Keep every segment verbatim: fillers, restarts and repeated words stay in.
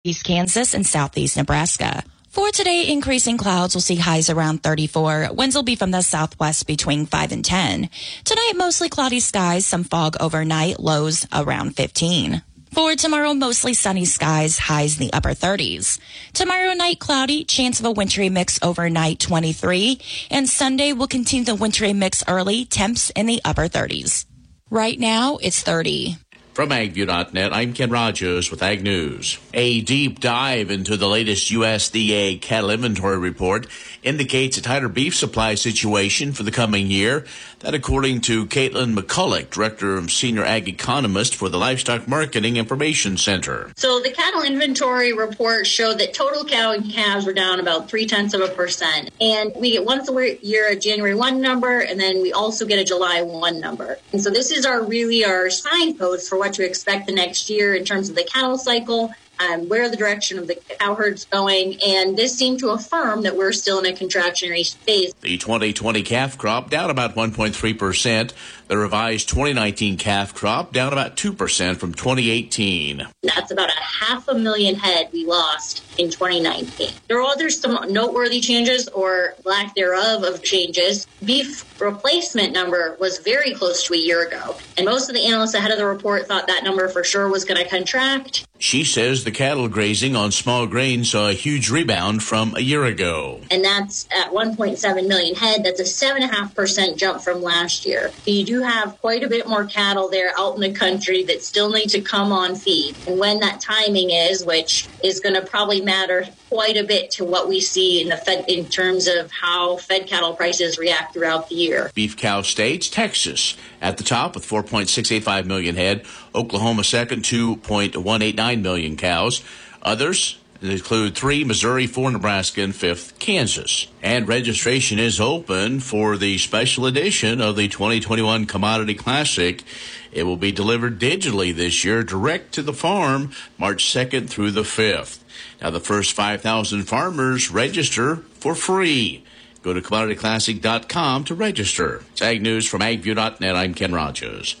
East Kansas and southeast Nebraska. For today, increasing clouds will see highs around thirty-four. Winds will be from the southwest between five and ten. Tonight, mostly cloudy skies, some fog overnight, lows around fifteen. For tomorrow, mostly sunny skies, highs in the upper thirties. Tomorrow night, cloudy, chance of a wintry mix overnight, twenty-three. And Sunday will continue the wintry mix early, temps in the upper thirties. Right now, it's thirty. From agview dot net, I'm Ken Rogers with Ag News. A deep dive into the latest U S D A cattle inventory report indicates a tighter beef supply situation for the coming year. That according to Caitlin McCulloch, Director of Senior Ag Economist for the Livestock Marketing Information Center. So the cattle inventory report showed that total cow and calves were down about three-tenths of a percent. And we get once a year a January first number, and then we also get a July first number. And so this is our really our signpost for what to expect the next year in terms of the cattle cycle, um, where the direction of the cow herd's going, and this seemed to affirm that we're still in a contractionary phase. The twenty twenty calf crop down about one point three percent. The revised twenty nineteen calf crop down about two percent from twenty eighteen. That's about a half a million head we lost in twenty nineteen. There are other some noteworthy changes or lack thereof of changes. Beef replacement number was very close to a year ago, and most of the analysts ahead of the report thought that number for sure was going to contract. She says the cattle grazing on small grain saw a huge rebound from a year ago. And that's at one point seven million head. That's a seven point five percent jump from last year. You do have quite a bit more cattle there out in the country that still need to come on feed. And when that timing is, which is going to probably matter quite a bit to what we see in the fed in terms of how fed cattle prices react throughout the year. Beef cow states, Texas at the top with four point six eight five million head. Oklahoma second, two point one eight nine million cows. Others include three, Missouri, four, Nebraska, and fifth, Kansas. And registration is open for the special edition of the twenty twenty-one Commodity Classic. It will be delivered digitally this year, direct to the farm, March second through the fifth. Now, the first five thousand farmers register for free. Go to commodity classic dot com to register. It's Ag News from agview dot net. I'm Ken Rogers.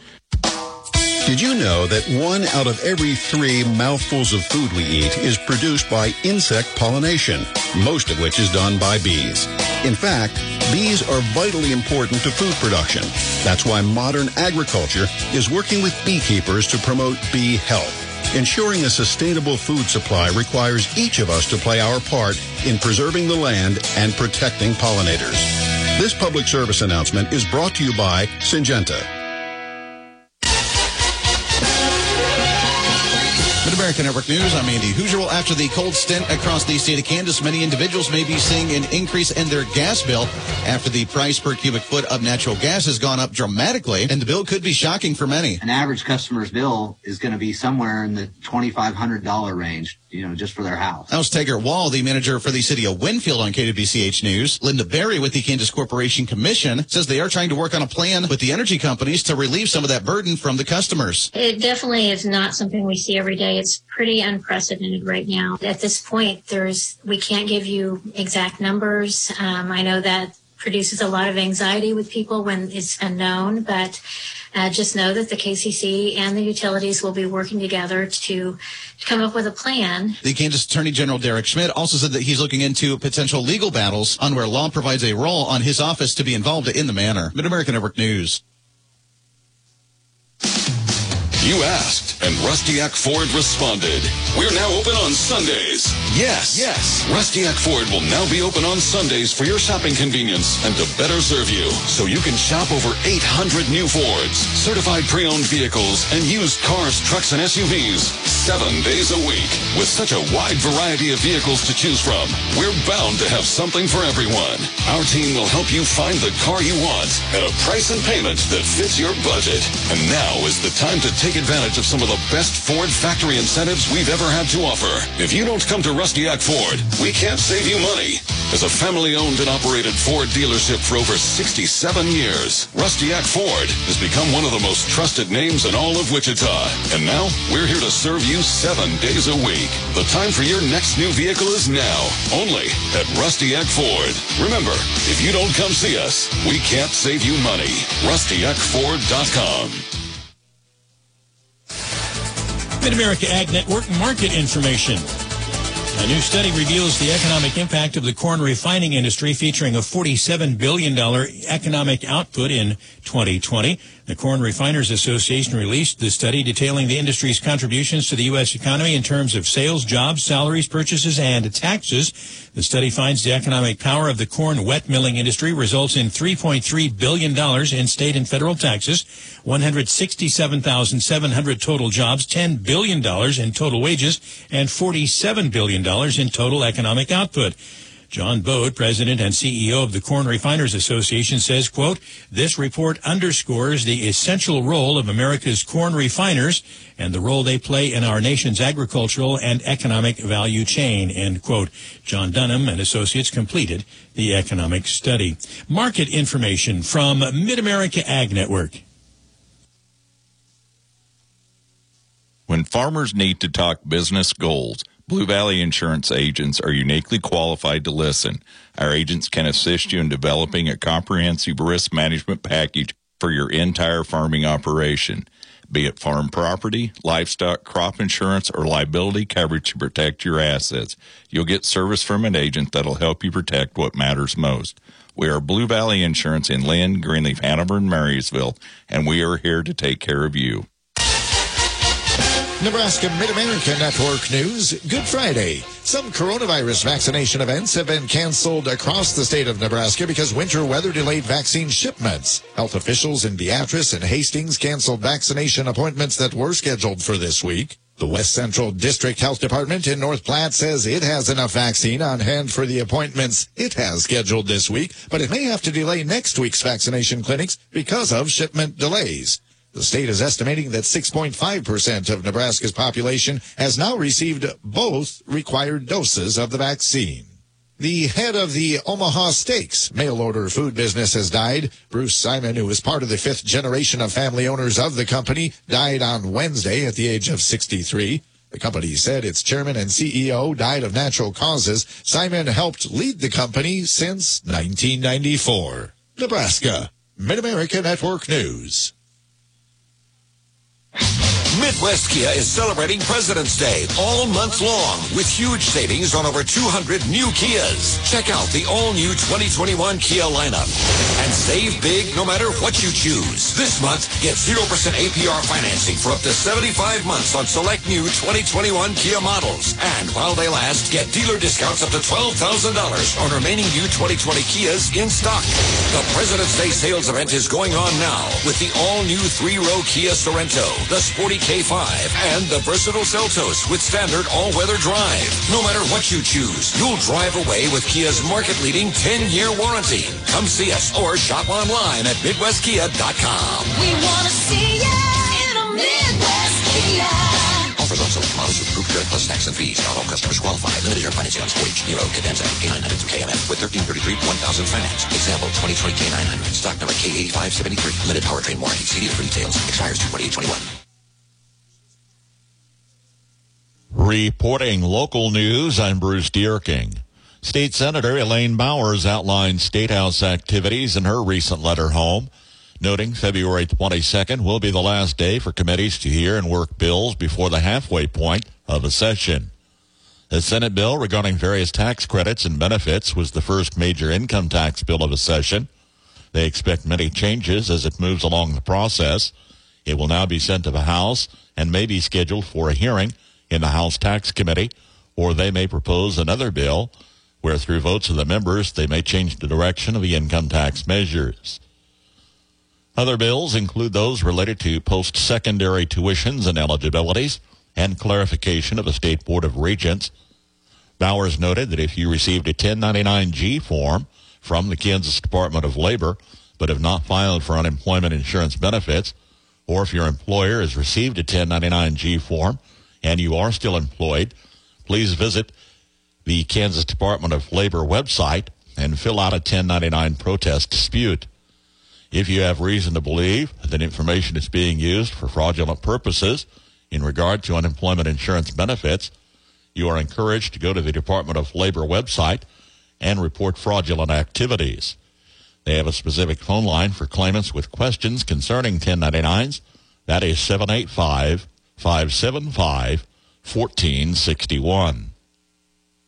Did you know that one out of every three mouthfuls of food we eat is produced by insect pollination, most of which is done by bees? In fact, bees are vitally important to food production. That's why modern agriculture is working with beekeepers to promote bee health. Ensuring a sustainable food supply requires each of us to play our part in preserving the land and protecting pollinators. This public service announcement is brought to you by Syngenta. Mid-America Network News, I'm Andy Hoosier. Well, after the cold stint across the state of Kansas, many individuals may be seeing an increase in their gas bill after the price per cubic foot of natural gas has gone up dramatically, and the bill could be shocking for many. An average customer's bill is going to be somewhere in the twenty-five hundred dollars range, you know, just for their house. That was Taggart Wall, the manager for the city of Winfield on K W B C H News. Linda Berry with the Kansas Corporation Commission says they are trying to work on a plan with the energy companies to relieve some of that burden from the customers. It definitely is not something we see every day. It's pretty unprecedented right now. At this point, there's we can't give you exact numbers. Um, I know that produces a lot of anxiety with people when it's unknown, but uh, just know that the K C C and the utilities will be working together to, to come up with a plan. The Kansas Attorney General Derek Schmidt also said that he's looking into potential legal battles on where law provides a role on his office to be involved in the manner. Mid-America Network News. You asked, and Rustiak Ford responded. We're now open on Sundays. Yes, yes. Rustiak Ford will now be open on Sundays for your shopping convenience and to better serve you. So you can shop over eight hundred new Fords, certified pre-owned vehicles, and used cars, trucks, and S U Vs. Seven days a week. With such a wide variety of vehicles to choose from, we're bound to have something for everyone. Our team will help you find the car you want at a price and payment that fits your budget. And now is the time to take advantage of some of the best Ford factory incentives we've ever had to offer. If you don't come to Rustiak Ford, we can't save you money. As a family-owned and operated Ford dealership for over sixty-seven years, Rustiak Ford has become one of the most trusted names in all of Wichita. And now, we're here to serve you seven days a week. The time for your next new vehicle is now, only at Rustiak Ford. Remember, if you don't come see us, we can't save you money. Rustiak Ford dot com. Mid-America Ag Network market information. A new study reveals the economic impact of the corn refining industry, featuring a forty-seven billion dollars economic output in twenty twenty. The Corn Refiners Association released the study detailing the industry's contributions to the U S economy in terms of sales, jobs, salaries, purchases, and taxes. The study finds the economic power of the corn wet milling industry results in three point three billion dollars in state and federal taxes, one hundred sixty-seven thousand seven hundred total jobs, ten billion dollars in total wages, and forty-seven billion dollars in total economic output. John Bode, president and C E O of the Corn Refiners Association, says, quote, "This report underscores the essential role of America's corn refiners and the role they play in our nation's agricultural and economic value chain," end quote. John Dunham and Associates completed the economic study. Market information from Mid-America Ag Network. When farmers need to talk business goals, Blue Valley Insurance agents are uniquely qualified to listen. Our agents can assist you in developing a comprehensive risk management package for your entire farming operation, be it farm property, livestock, crop insurance, or liability coverage to protect your assets. You'll get service from an agent that'll help you protect what matters most. We are Blue Valley Insurance in Lynn, Greenleaf, Hanover, and Marysville, and we are here to take care of you. Nebraska Mid-America Network News, Good Friday. Some coronavirus vaccination events have been canceled across the state of Nebraska because winter weather delayed vaccine shipments. Health officials in Beatrice and Hastings canceled vaccination appointments that were scheduled for this week. The West Central District Health Department in North Platte says it has enough vaccine on hand for the appointments it has scheduled this week, but it may have to delay next week's vaccination clinics because of shipment delays. The state is estimating that six point five percent of Nebraska's population has now received both required doses of the vaccine. The head of the Omaha Steaks mail-order food business has died. Bruce Simon, who is part of the fifth generation of family owners of the company, died on Wednesday at the age of sixty-three. The company said its chairman and C E O died of natural causes. Simon helped lead the company since nineteen ninety-four. Nebraska, Mid-America Network News. Midwest Kia is celebrating President's Day all month long with huge savings on over two hundred new Kias. Check out the all-new twenty twenty-one Kia lineup and save big no matter what you choose. This month, get zero percent A P R financing for up to seventy-five months on select new twenty twenty-one Kia models. And while they last, get dealer discounts up to twelve thousand dollars on remaining new twenty twenty Kias in stock. The President's Day sales event is going on now with the all-new three-row Kia Sorento, the sporty K five, and the versatile Seltos with standard all-weather drive. No matter what you choose, you'll drive away with Kia's market-leading ten-year warranty. Come see us or shop online at midwest kia dot com. We want to see you in a Midwest Kia. Offers on select models with approved credit plus tax and fees. Not all customers qualify. Limited year financing on Sportage, Nero, Cadenza, K nine hundred through K M F with thirteen thirty-three one thousand finance. Example, twenty twenty K nine hundred. Stock number K eighty-five seventy-three. Limited powertrain warranty. See dealer for details. Expires two twenty-eight twenty-one. Reporting local news, I'm Bruce Dierking. State Senator Elaine Bowers outlined State House activities in her recent letter home, noting February twenty-second will be the last day for committees to hear and work bills before the halfway point of a session. The Senate bill regarding various tax credits and benefits was the first major income tax bill of a session. They expect many changes as it moves along the process. It will now be sent to the House and may be scheduled for a hearing in the House Tax Committee, or they may propose another bill where through votes of the members they may change the direction of the income tax measures. Other bills include those related to post-secondary tuitions and eligibilities and clarification of the State Board of Regents. Bowers noted that if you received a ten ninety-nine G form from the Kansas Department of Labor but have not filed for unemployment insurance benefits, or if your employer has received a ten ninety-nine G form and you are still employed, please visit the Kansas Department of Labor website and fill out a ten ninety-nine protest dispute. If you have reason to believe that information is being used for fraudulent purposes in regard to unemployment insurance benefits, you are encouraged to go to the Department of Labor website and report fraudulent activities. They have a specific phone line for claimants with questions concerning ten ninety-nines. That is seven eight five, five seven five, one four six one.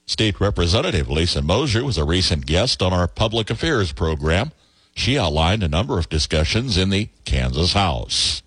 State Representative Lisa Mosier was a recent guest on our public affairs program. She outlined a number of discussions in the Kansas House.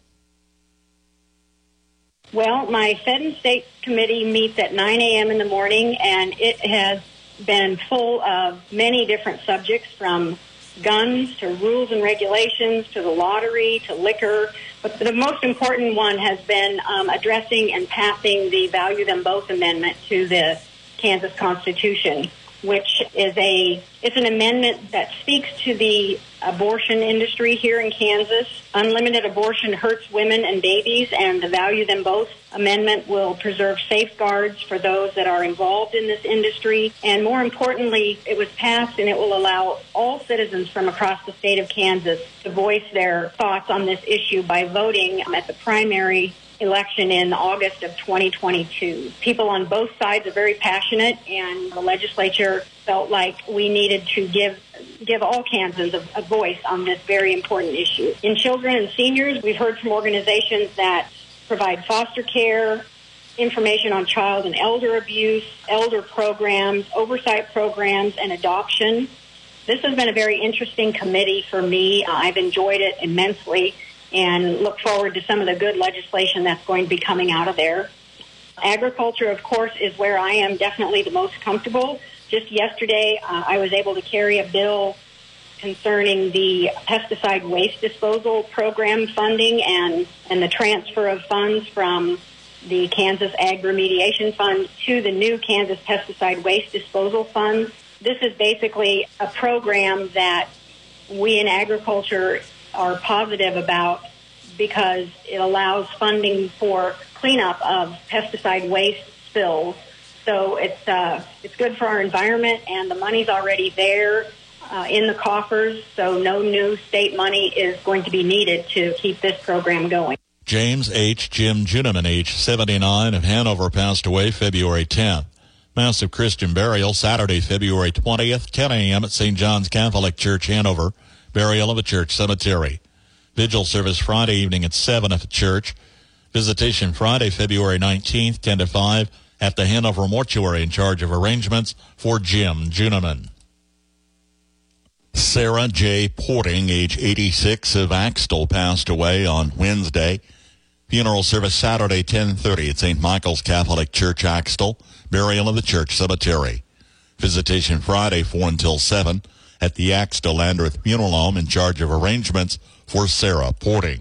Well, my Fed and State Committee meets at nine a.m. in the morning, and it has been full of many different subjects, from guns to rules and regulations to the lottery to liquor. But the most important one has been um, addressing and passing the Value Them Both Amendment to the Kansas Constitution, which is a it's an amendment that speaks to the abortion industry here in Kansas. Unlimited abortion hurts women and babies, and the Value Them Both Amendment will preserve safeguards for those that are involved in this industry. And more importantly, it was passed and it will allow all citizens from across the state of Kansas to voice their thoughts on this issue by voting at the primary election in August of twenty twenty-two. People on both sides are very passionate, and the legislature felt like we needed to give give all Kansans a, a voice on this very important issue. In children and seniors, we've heard from organizations that provide foster care, information on child and elder abuse, elder programs, oversight programs, and adoption. This has been a very interesting committee for me. Uh, I've enjoyed it immensely, and look forward to some of the good legislation that's going to be coming out of there. Agriculture, of course, is where I am definitely the most comfortable. Just yesterday, uh, I was able to carry a bill concerning the pesticide waste disposal program funding and, and the transfer of funds from the Kansas Ag Remediation Fund to the new Kansas Pesticide Waste Disposal Fund. This is basically a program that we in agriculture are positive about because it allows funding for cleanup of pesticide waste spills. So it's uh, it's good for our environment, and the money's already there uh, in the coffers, so no new state money is going to be needed to keep this program going. James H. Jim Juniman, age seventy-nine, of Hanover, passed away February tenth. Massive Christian burial Saturday, February twentieth, ten a.m. at Saint John's Catholic Church, Hanover. Burial of a church cemetery. Vigil service Friday evening at seven at the church. Visitation Friday, February nineteenth, ten to five, at the Hanover Mortuary, in charge of arrangements for Jim Juniman. Sarah J. Porting, age eighty-six, of Axtell, passed away on Wednesday. Funeral service Saturday, ten thirty, at Saint Michael's Catholic Church, Axtell. Burial of the church cemetery. Visitation Friday, four until seven, at the Axtell Landreth Funeral Home, in charge of arrangements for Sarah Porting.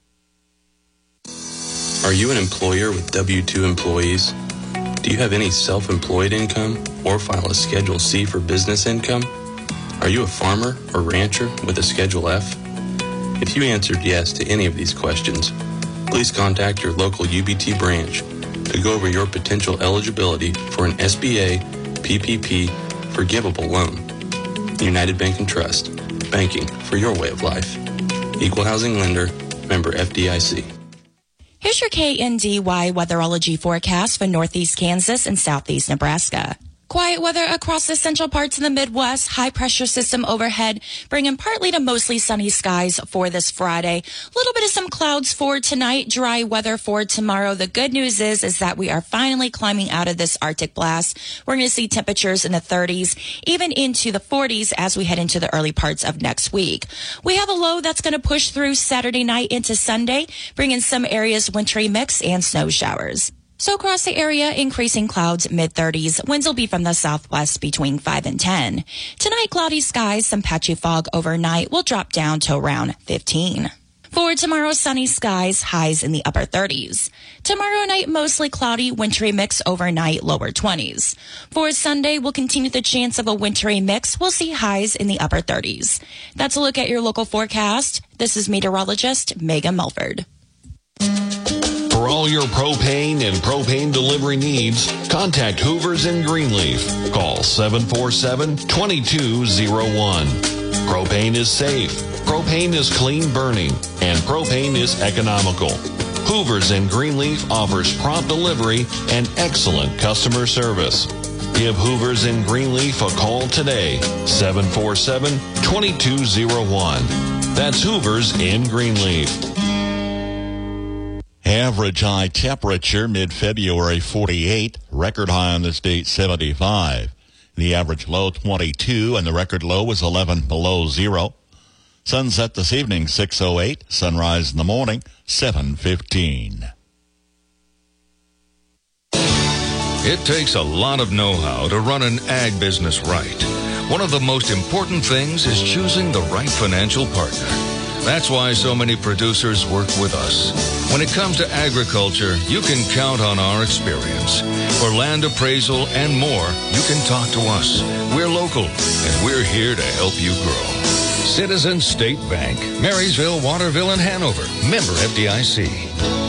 Are you an employer with W two employees? Do you have any self-employed income or file a Schedule C for business income? Are you a farmer or rancher with a Schedule F? If you answered yes to any of these questions, please contact your local U B T branch to go over your potential eligibility for an S B A P P P forgivable loan. United Bank and Trust, banking for your way of life. Equal housing lender, member F D I C. Here's your K N D Y weatherology forecast for northeast Kansas and southeast Nebraska. Quiet weather across the central parts of the Midwest. High pressure system overhead, bringing partly to mostly sunny skies for this Friday. A little bit of some clouds for tonight. Dry weather for tomorrow. The good news is, is that we are finally climbing out of this Arctic blast. We're going to see temperatures in the thirties, even into the forties as we head into the early parts of next week. We have a low that's going to push through Saturday night into Sunday, bringing some areas wintry mix and snow showers. So across the area, increasing clouds, mid-thirties. Winds will be from the southwest between five and ten. Tonight, cloudy skies, some patchy fog overnight will drop down to around fifteen. For tomorrow, sunny skies, highs in the upper thirties. Tomorrow night, mostly cloudy, wintry mix overnight, lower twenties. For Sunday, we'll continue the chance of a wintry mix. We'll see highs in the upper thirties. That's a look at your local forecast. This is meteorologist Megan Melford. For all your propane and propane delivery needs, contact Hoovers in Greenleaf. Call seven four seven, two two zero one. Propane is safe, propane is clean burning, and propane is economical. Hoovers in Greenleaf offers prompt delivery and excellent customer service. Give Hoovers in Greenleaf a call today, seven four seven, two two zero one. That's Hoovers in Greenleaf. Average high temperature mid-February forty-eight, record high on this date seventy-five. The average low twenty-two, and the record low was eleven below zero. Sunset this evening six oh eight, sunrise in the morning seven fifteen. It takes a lot of know-how to run an ag business right. One of the most important things is choosing the right financial partner. That's why so many producers work with us. When it comes to agriculture, you can count on our experience. For land appraisal and more, you can talk to us. We're local, and we're here to help you grow. Citizens State Bank, Marysville, Waterville, and Hanover. Member F D I C.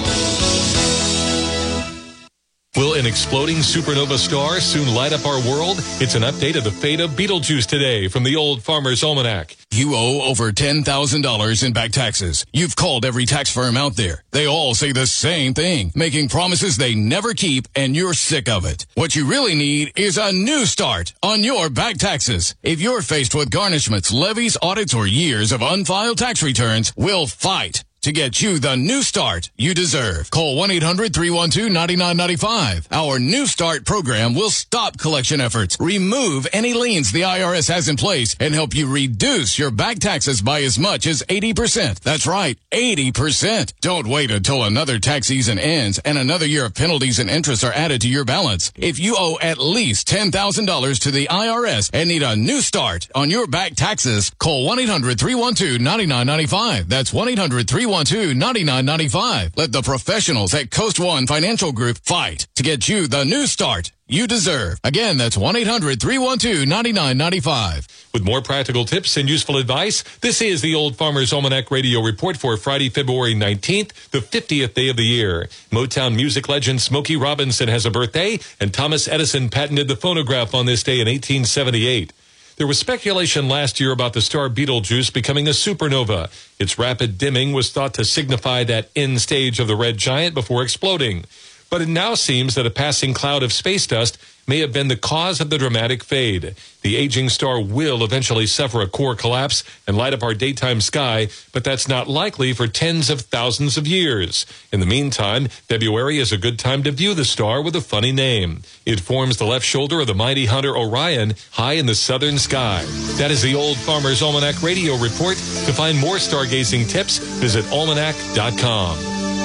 Will an exploding supernova star soon light up our world? It's an update of the fate of Betelgeuse today from the Old Farmer's Almanac. You owe over ten thousand dollars in back taxes. You've called every tax firm out there. They all say the same thing, making promises they never keep, and you're sick of it. What you really need is a new start on your back taxes. If you're faced with garnishments, levies, audits, or years of unfiled tax returns, we'll fight to get you the new start you deserve. Call one eight hundred three one two nine nine nine five. Our New Start program will stop collection efforts, remove any liens the I R S has in place, and help you reduce your back taxes by as much as eighty percent. That's right, eighty percent. Don't wait until another tax season ends and another year of penalties and interest are added to your balance. If you owe at least ten thousand dollars to the I R S and need a new start on your back taxes, call one eight hundred three one two nine nine nine five. That's one eight hundred three one two nine nine nine five. Let the professionals at Coast One Financial Group fight to get you the new start you deserve. Again, that's one eight hundred three one two nine nine nine five. With more practical tips and useful advice, this is the Old Farmer's Almanac Radio Report for Friday, February nineteenth, the fiftieth day of the year. Motown music legend Smokey Robinson has a birthday, and Thomas Edison patented the phonograph on this day in eighteen seventy-eight. There was speculation last year about the star Betelgeuse becoming a supernova. Its rapid dimming was thought to signify that end stage of the red giant before exploding. But it now seems that a passing cloud of space dust may have been the cause of the dramatic fade. The aging star will eventually suffer a core collapse and light up our daytime sky, but that's not likely for tens of thousands of years. In the meantime, February is a good time to view the star with a funny name. It forms the left shoulder of the mighty hunter Orion, high in the southern sky. That is the Old Farmer's Almanac Radio Report. To find more stargazing tips, visit almanac dot com.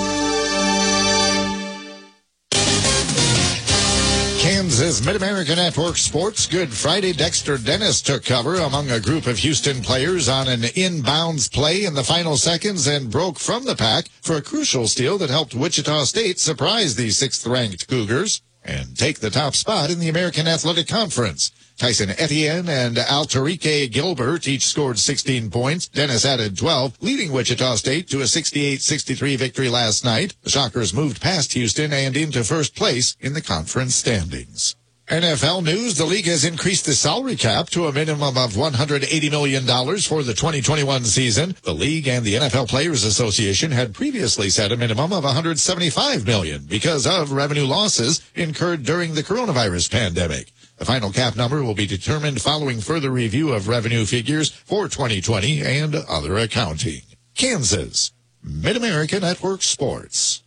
Kansas Mid-America Network Sports. Good Friday. Dexter Dennis took cover among a group of Houston players on an inbounds play in the final seconds and broke from the pack for a crucial steal that helped Wichita State surprise the sixth-ranked Cougars and take the top spot in the American Athletic Conference. Tyson Etienne and Alterique Gilbert each scored sixteen points. Dennis added twelve, leading Wichita State to a sixty-eight sixty-three victory last night. The Shockers moved past Houston and into first place in the conference standings. N F L news, the league has increased the salary cap to a minimum of one hundred eighty million dollars for the twenty twenty-one season. The league and the N F L Players Association had previously set a minimum of one hundred seventy-five million dollars because of revenue losses incurred during the coronavirus pandemic. The final cap number will be determined following further review of revenue figures for twenty twenty and other accounting. Kansas, Mid-America Network Sports.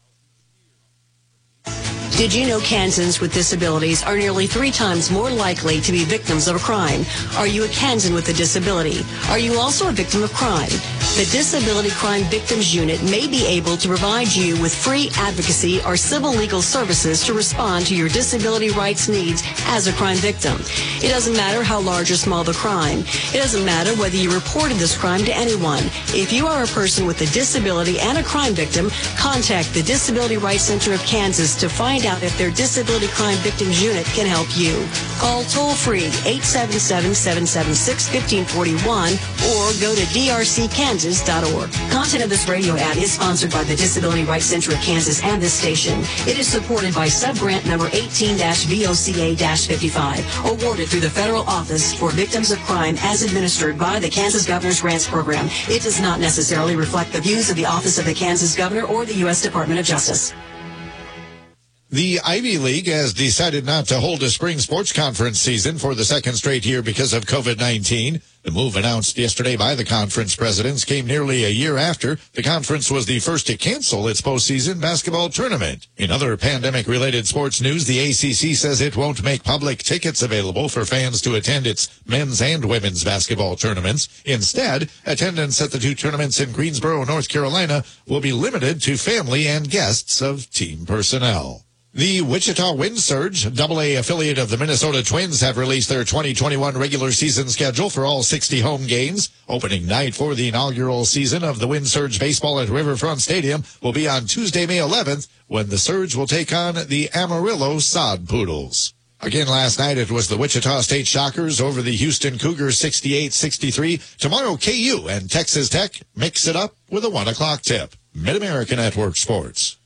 Did you know Kansans with disabilities are nearly three times more likely to be victims of a crime? Are you a Kansan with a disability? Are you also a victim of crime? The Disability Crime Victims Unit may be able to provide you with free advocacy or civil legal services to respond to your disability rights needs as a crime victim. It doesn't matter how large or small the crime. It doesn't matter whether you reported this crime to anyone. If you are a person with a disability and a crime victim, contact the Disability Rights Center of Kansas to find out if their Disability Crime Victims Unit can help you. Call toll-free eight seven seven, seven seven six, one five four one or go to d r c kansas dot org. Content of this radio ad is sponsored by the Disability Rights Center of Kansas and this station. It is supported by subgrant number eighteen V O C A fifty-five, awarded through the Federal Office for Victims of Crime as administered by the Kansas Governor's Grants Program. It does not necessarily reflect the views of the Office of the Kansas Governor or the U S Department of Justice. The Ivy League has decided not to hold a spring sports conference season for the second straight year because of COVID nineteen. The move announced yesterday by the conference presidents came nearly a year after the conference was the first to cancel its postseason basketball tournament. In other pandemic-related sports news, the A C C says it won't make public tickets available for fans to attend its men's and women's basketball tournaments. Instead, attendance at the two tournaments in Greensboro, North Carolina will be limited to family and guests of team personnel. The Wichita Wind Surge, double A affiliate of the Minnesota Twins, have released their twenty twenty-one regular season schedule for all sixty home games. Opening night for the inaugural season of the Wind Surge baseball at Riverfront Stadium will be on Tuesday, May eleventh, when the Surge will take on the Amarillo Sod Poodles. Again last night, it was the Wichita State Shockers over the Houston Cougars sixty-eight sixty-three. Tomorrow, K U and Texas Tech mix it up with a one o'clock tip. Mid-America Network Sports.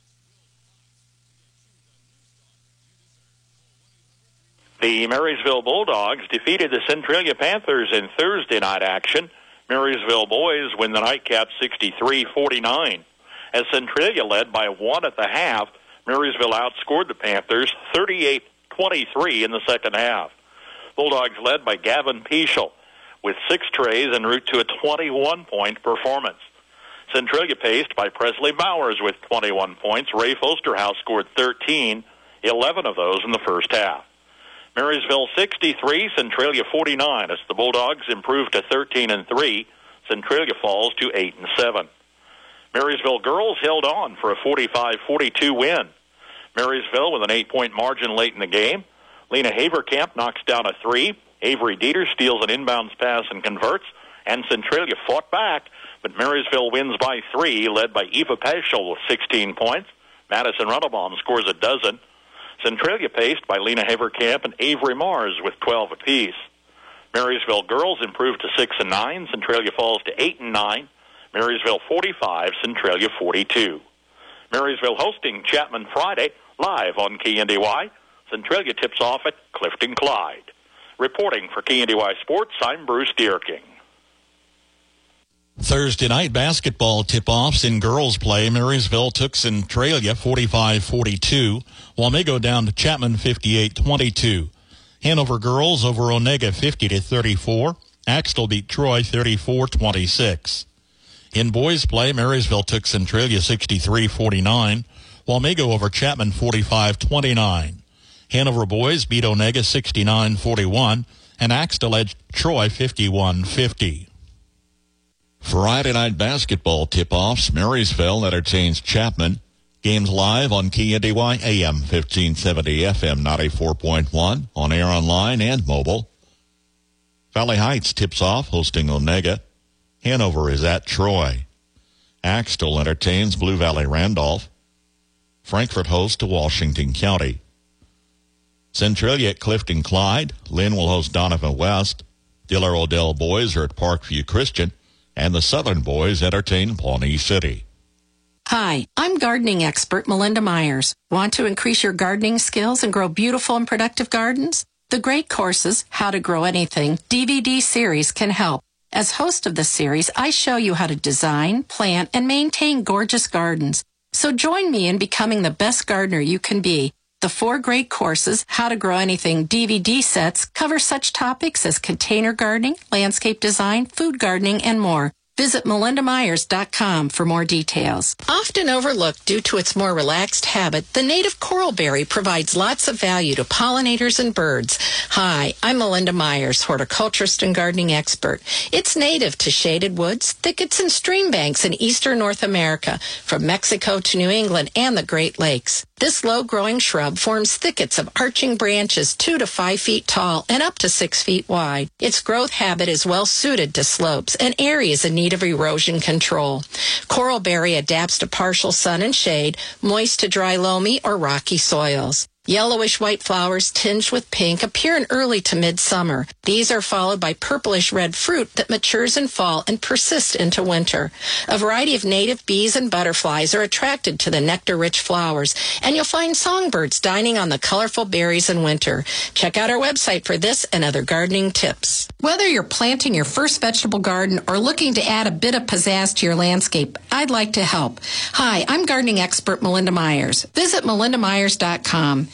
The Marysville Bulldogs defeated the Centralia Panthers in Thursday night action. Marysville boys win the nightcap sixty-three forty-nine. As Centralia led by one at the half, Marysville outscored the Panthers thirty-eight twenty-three in the second half. Bulldogs led by Gavin Peschel with six trays en route to a twenty-one point performance. Centralia paced by Presley Bowers with twenty-one points. Ray Fosterhouse scored thirteen, eleven of those in the first half. Marysville sixty-three, Centralia forty-nine. As the Bulldogs improved to thirteen and three, Centralia falls to eight and seven. Marysville girls held on for a forty-five forty-two win. Marysville with an eight-point margin late in the game. Lena Haverkamp knocks down a three. Avery Dieter steals an inbounds pass and converts. And Centralia fought back, but Marysville wins by three, led by Eva Peschel with sixteen points. Madison Runnelbaum scores a dozen. Centralia paced by Lena Haverkamp and Avery Mars with twelve apiece. Marysville girls improved to six and nine. Centralia falls to eight and nine. Marysville forty-five, Centralia forty-two. Marysville hosting Chapman Friday live on K N D Y. Centralia tips off at Clifton Clyde. Reporting for K N D Y Sports, I'm Bruce Deerking. Thursday night basketball tip-offs in girls play. Marysville took Centralia forty-five forty-two. Wamego down to Chapman fifty-eight twenty-two. Hanover girls over Onega fifty to thirty-four. Axtell beat Troy thirty-four twenty-six. In boys play, Marysville took Centralia sixty-three forty-nine. Wamego over Chapman forty-five twenty-nine. Hanover boys beat Onega sixty-nine forty-one. And Axtell edged Troy fifty-one fifty. Friday night basketball tip-offs. Marysville entertains Chapman. Games live on K N D Y, A M fifteen seventy, F M ninety-four point one, on air, online, and mobile. Valley Heights tips off, hosting Onega. Hanover is at Troy. Axtell entertains Blue Valley Randolph. Frankfort hosts to Washington County. Centralia at Clifton Clyde. Lynn will host Donovan West. Diller Odell boys are at Parkview Christian. And the Southern boys entertain Pawnee City. Hi, I'm gardening expert Melinda Myers. Want to increase your gardening skills and grow beautiful and productive gardens? The Great Courses, How to Grow Anything D V D series can help. As host of the series, I show you how to design, plant, and maintain gorgeous gardens. So join me in becoming the best gardener you can be. The four Great Courses, How to Grow Anything D V D sets cover such topics as container gardening, landscape design, food gardening, and more. Visit melinda myers dot com for more details. Often overlooked due to its more relaxed habit, the native coral berry provides lots of value to pollinators and birds. Hi, I'm Melinda Myers, horticulturist and gardening expert. It's native to shaded woods, thickets, and stream banks in eastern North America, from Mexico to New England and the Great Lakes. This low-growing shrub forms thickets of arching branches two to five feet tall and up to six feet wide. Its growth habit is well suited to slopes and areas in need of erosion control. Coralberry adapts to partial sun and shade, moist to dry loamy or rocky soils. Yellowish white flowers tinged with pink appear in early to midsummer. These are followed by purplish red fruit that matures in fall and persists into winter. A variety of native bees and butterflies are attracted to the nectar-rich flowers, and you'll find songbirds dining on the colorful berries in winter. Check out our website for this and other gardening tips. Whether you're planting your first vegetable garden or looking to add a bit of pizzazz to your landscape, I'd like to help. Hi, I'm gardening expert Melinda Myers. Visit melinda myers dot com.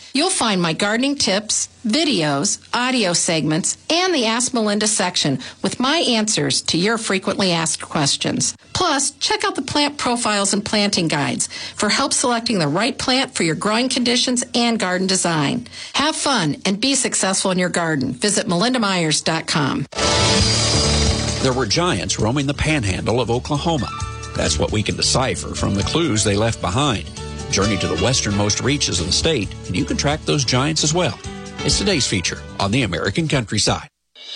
You'll find my gardening tips, videos, audio segments, and the Ask Melinda section with my answers to your frequently asked questions. Plus, check out the plant profiles and planting guides for help selecting the right plant for your growing conditions and garden design. Have fun and be successful in your garden. Visit melinda myers dot com. There were giants roaming the panhandle of Oklahoma. That's what we can decipher from the clues they left behind. Journey to the westernmost reaches of the state, and you can track those giants as well. It's today's feature on the American Countryside.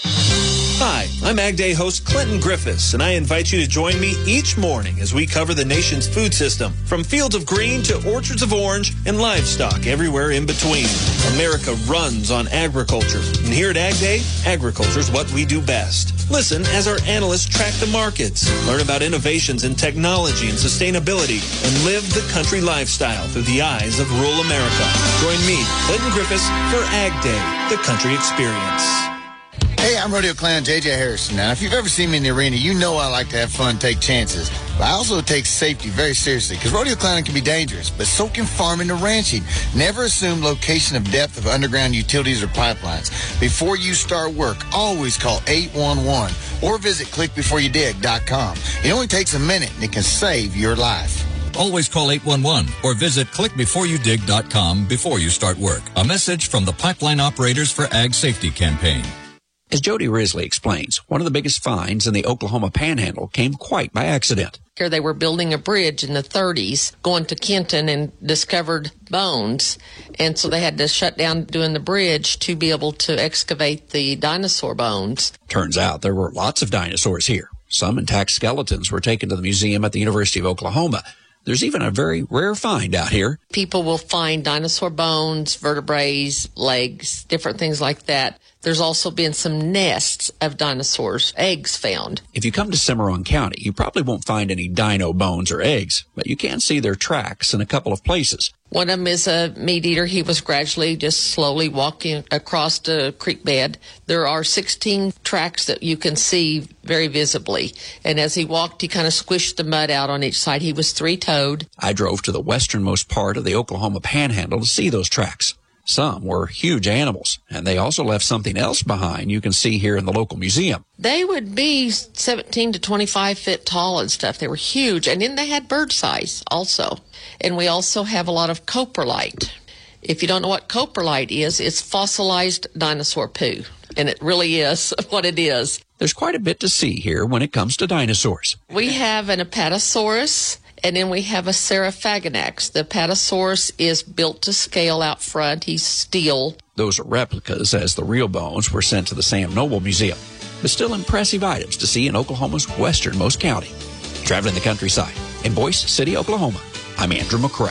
Hi, I'm Ag Day host Clinton Griffiths, and I invite you to join me each morning as we cover the nation's food system, from fields of green to orchards of orange and livestock everywhere in between. America runs on agriculture, and here at Ag Day, agriculture is what we do best. Listen as our analysts track the markets, learn about innovations in technology and sustainability, and live the country lifestyle through the eyes of rural America. Join me, Clinton Griffiths, for Ag Day, the country experience. Hey, I'm Rodeo Clown J J Harrison. Now, if you've ever seen me in the arena, you know I like to have fun, take chances. But I also take safety very seriously, because rodeo clowning can be dangerous, but so can farming and ranching. Never assume location of depth of underground utilities or pipelines. Before you start work, always call eight one one or visit click before you dig dot com. It only takes a minute, and it can save your life. Always call eight one one or visit click before you dig dot com before you start work. A message from the Pipeline Operators for Ag Safety campaign. As Jody Risley explains, one of the biggest finds in the Oklahoma Panhandle came quite by accident. Here they were building a bridge in the thirties, going to Kenton, and discovered bones. And so they had to shut down doing the bridge to be able to excavate the dinosaur bones. Turns out there were lots of dinosaurs here. Some intact skeletons were taken to the museum at the University of Oklahoma. There's even a very rare find out here. People will find dinosaur bones, vertebrae, legs, different things like that. There's also been some nests of dinosaurs, eggs found. If you come to Cimarron County, you probably won't find any dino bones or eggs, but you can see their tracks in a couple of places. One of them is a meat eater. He was gradually just slowly walking across the creek bed. There are sixteen tracks that you can see very visibly. And as he walked, he kind of squished the mud out on each side. He was three-toed. I drove to the westernmost part of the Oklahoma Panhandle to see those tracks. Some were huge animals, and they also left something else behind you can see here in the local museum. They would be seventeen to twenty-five feet tall and stuff. They were huge, and then they had bird size also. And we also have a lot of coprolite. If you don't know what coprolite is, it's fossilized dinosaur poo, and it really is what it is. There's quite a bit to see here when it comes to dinosaurs. We have an Apatosaurus, and then we have a Seraphaganax. The Apatosaurus is built to scale out front. He's steel. Those are replicas, as the real bones were sent to the Sam Noble Museum. But still impressive items to see in Oklahoma's westernmost county. Traveling the countryside in Boise City, Oklahoma, I'm Andrew McCrae.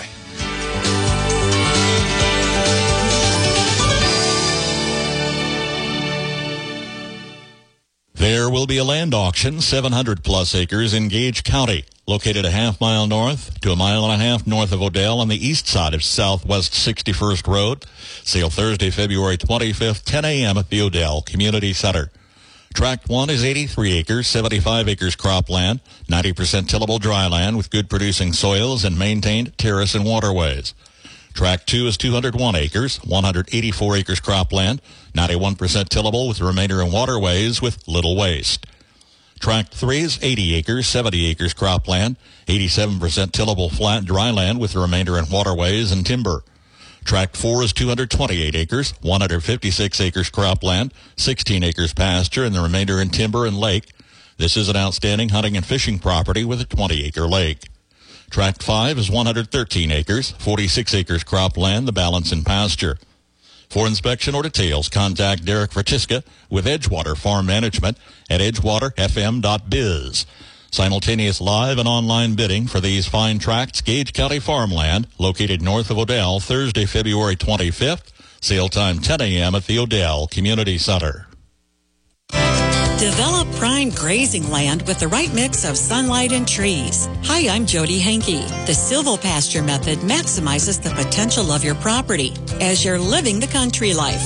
There will be a land auction, seven hundred plus acres in Gage County, located a half mile north to a mile and a half north of Odell on the east side of Southwest sixty-first Road. Sale Thursday, February twenty-fifth, ten a.m. at the Odell Community Center. Tract one is eighty-three acres, seventy-five acres cropland, ninety percent tillable dry land with good producing soils and maintained terrace and waterways. Tract two is two hundred one acres, one hundred eighty-four acres cropland, ninety-one percent tillable with the remainder in waterways with little waste. Tract three is eighty acres, seventy acres cropland, eighty-seven percent tillable flat dry land with the remainder in waterways and timber. Tract four is two hundred twenty-eight acres, one hundred fifty-six acres cropland, sixteen acres pasture, and the remainder in timber and lake. This is an outstanding hunting and fishing property with a twenty acre lake. Tract five is one hundred thirteen acres, forty-six acres cropland, the balance in pasture. For inspection or details, contact Derek Vertiska with Edgewater Farm Management at edgewater f m dot biz. Simultaneous live and online bidding for these fine tracts, Gage County farmland, located north of Odell, Thursday, February twenty-fifth. Sale time ten a.m. at the Odell Community Center. Develop prime grazing land with the right mix of sunlight and trees. Hi, I'm Jody Hankey. The silvopasture method maximizes the potential of your property as you're living the country life.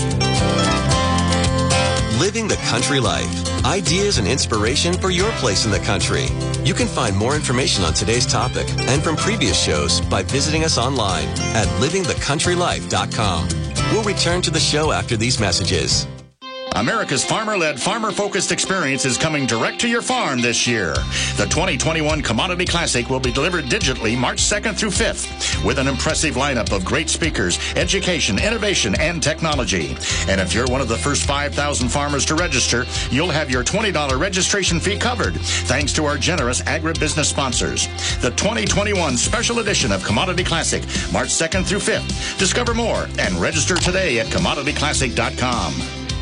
Living the country life. Ideas and inspiration for your place in the country. You can find more information on today's topic and from previous shows by visiting us online at living the country life dot com. We'll return to the show after these messages. America's farmer-led, farmer-focused experience is coming direct to your farm this year. The twenty twenty-one Commodity Classic will be delivered digitally March second through fifth with an impressive lineup of great speakers, education, innovation, and technology. And if you're one of the first five thousand farmers to register, you'll have your twenty dollars registration fee covered thanks to our generous agribusiness sponsors. The twenty twenty-one Special Edition of Commodity Classic, March second through fifth. Discover more and register today at commodity classic dot com.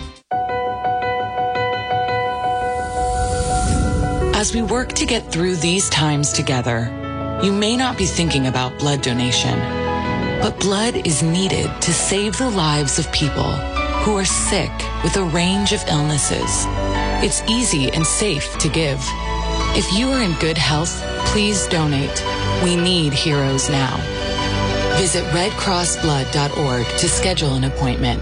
As we work to get through these times together, you may not be thinking about blood donation, but blood is needed to save the lives of people who are sick with a range of illnesses. It's easy and safe to give. If you are in good health, please donate. We need heroes now. Visit red cross blood dot org to schedule an appointment.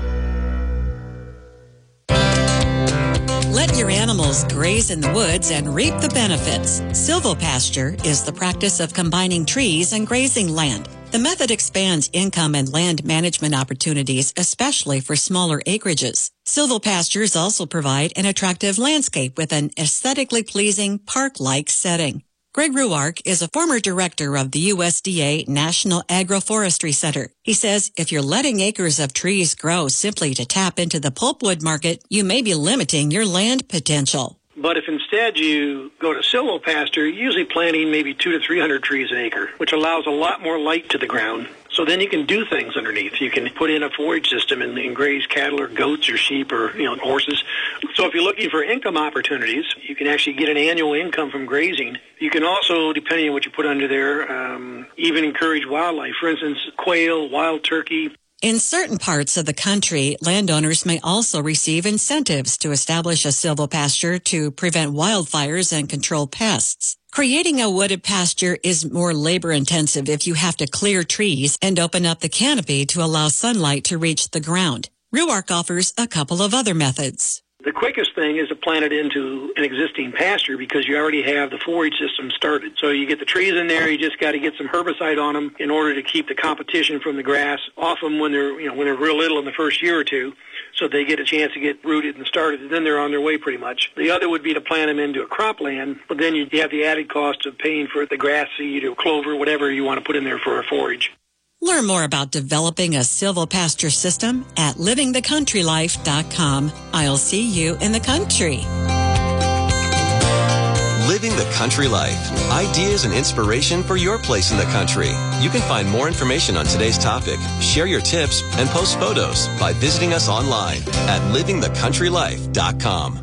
Let your animals graze in the woods and reap the benefits. Silvopasture is the practice of combining trees and grazing land. The method expands income and land management opportunities, especially for smaller acreages. Silvopastures also provide an attractive landscape with an aesthetically pleasing park-like setting. Greg Ruark is a former director of the U S D A National Agroforestry Center. He says if you're letting acres of trees grow simply to tap into the pulpwood market, you may be limiting your land potential. But if instead you go to silvopasture, you're usually planting maybe two to three hundred trees an acre, which allows a lot more light to the ground. So then you can do things underneath. You can put in a forage system and, and graze cattle or goats or sheep or you know horses. So if you're looking for income opportunities, you can actually get an annual income from grazing. You can also, depending on what you put under there, um, even encourage wildlife. For instance, quail, wild turkey. In certain parts of the country, landowners may also receive incentives to establish a silvopasture to prevent wildfires and control pests. Creating a wooded pasture is more labor-intensive if you have to clear trees and open up the canopy to allow sunlight to reach the ground. Ruark offers a couple of other methods. The quickest thing is to plant it into an existing pasture because you already have the forage system started. So you get the trees in there, you just got to get some herbicide on them in order to keep the competition from the grass off them when they're, you know, when they're real little in the first year or two, so they get a chance to get rooted and started, and then they're on their way pretty much. The other would be to plant them into a cropland, but then you have the added cost of paying for the grass seed or clover, whatever you want to put in there for a forage. Learn more about developing a silvopasture system at living the country life dot com. I'll see you in the country. Living the Country Life. Ideas and inspiration for your place in the country. You can find more information on today's topic, share your tips, and post photos by visiting us online at living the country life dot com.